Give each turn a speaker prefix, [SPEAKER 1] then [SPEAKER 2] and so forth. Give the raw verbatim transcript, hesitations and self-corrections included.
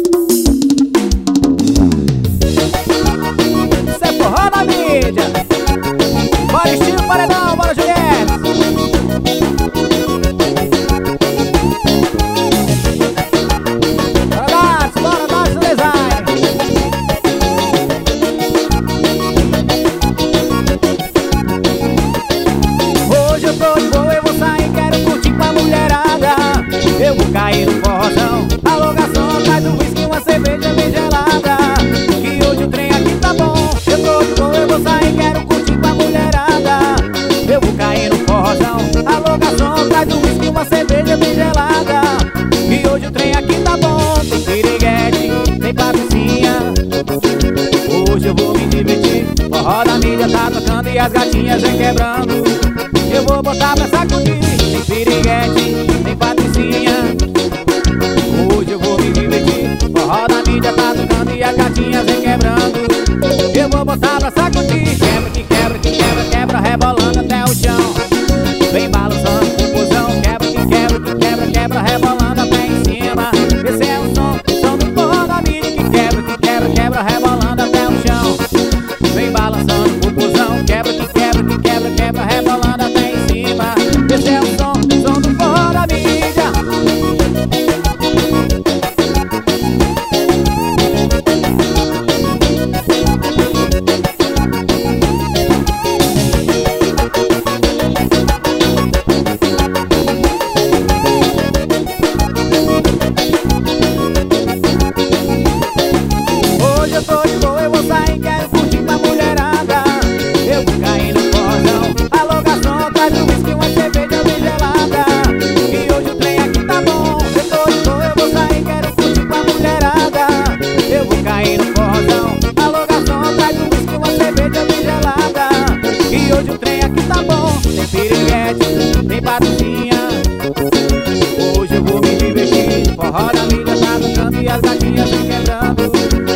[SPEAKER 1] Isso é forró na mídia. Bora estilo paredão, bora Juliette. Bora Nath, bora Nath no design. Hoje eu tô de boa, eu vou sair, quero curtir com a mulherada. Eu vou cair no forrozão, alô garçom, traz um whisky, uma cerveja bem gelada, que hoje o trem aqui tá bom. Eu tô de boa, eu vou sair, quero curtir com a mulherada. Eu vou cair no forrozão, alô garçom, traz um whisky, uma cerveja bem gelada, que hoje o trem aqui tá bom. Tem piriguete, tem patricinha, hoje eu vou me divertir. Forró da mídia tá tocando e as gatinhas vem quebrando, eu vou botar pra sacudir. Tem piriguete, tem patricinha, hoje eu vou me divertir. Forró da mídia tá tocando e as gatinhas vem quebrando, eu vou botar pra sacudir. Quebra que quebra que quebra, quebra rebolando até o chão, vem balançando confusão. Quebra que quebra que quebra, quebra rebolando até em cima. Esse é o som, o som do forró da mídia. Que quebra que quebra, quebra rebolando até o chão, vem balançando confusão. Quebra que quebra que quebra, quebra rebolando até em cima. Esse é o som, o som do forró da mídia. Hoje eu tô de boa, eu vou sair, quero curtir com a mulherada. Eu vou cair no forrozão, alô garçom, traz um whisky, uma cerveja bem gelada, e hoje o trem aqui tá bom. Eu tô de boa, eu vou sair, quero curtir com a mulherada. Eu vou cair no forrozão, alô garçom, traz um whisky, uma cerveja bem gelada, e hoje o trem aqui tá bom. Tem piriguete, tem patricinha, hoje eu vou me divertir. Forró da mídia tá tocando e as gatinhas vem quebrando,